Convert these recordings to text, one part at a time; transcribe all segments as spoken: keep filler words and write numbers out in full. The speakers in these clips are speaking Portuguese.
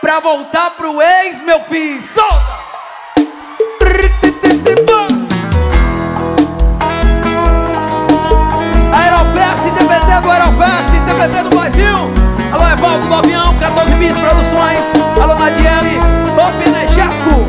pra voltar pro ex, meu filho. Solta! Aerofest, T P T do Aerofest, T P T do Brasil. Alô, Evaldo do Avião, quatorze bits Produções. Alô, Nadiele, Bob Energético.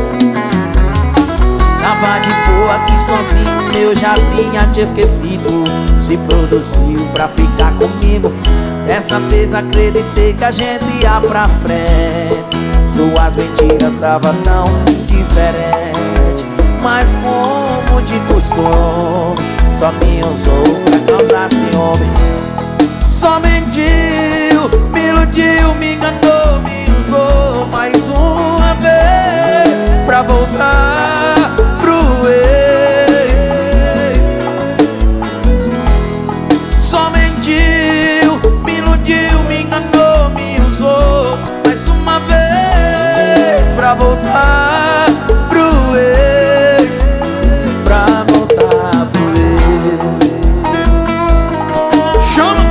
Tava de boa aqui sozinho, eu já tinha te esquecido. Se produziu pra ficar comigo. Dessa vez acreditei que a gente ia pra frente. Suas mentiras tava tão diferente, mas como de costume, só me usou pra causar ciúme. Só mentiu, me iludiu, me enganou, me usou mais uma vez pra voltar pro ex. Só mentiu, me iludiu, me enganou, me usou mais uma vez pra voltar pro ex. Pra voltar pro ex. Chama!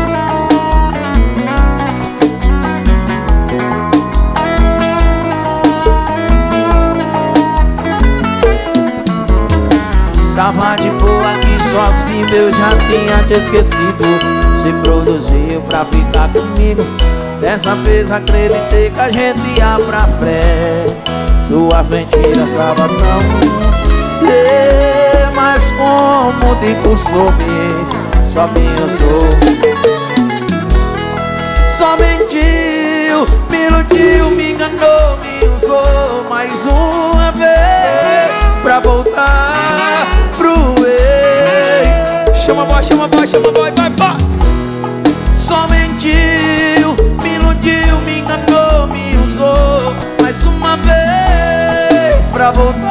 Tava de boa aqui sozinho, eu já tinha te esquecido. Se produziu pra ficar comigo. Dessa vez acreditei que a gente ia pra frente. Suas mentiras tava tão é, mas como de costume, só me usou. Só mentiu, me iludiu, me enganou, me usou mais uma vez pra voltar pro ex. Chama boy, chama boy, chama boy, vai, vai. Só mentiu, me iludiu, me enganou, me usou mais uma vez pra voltar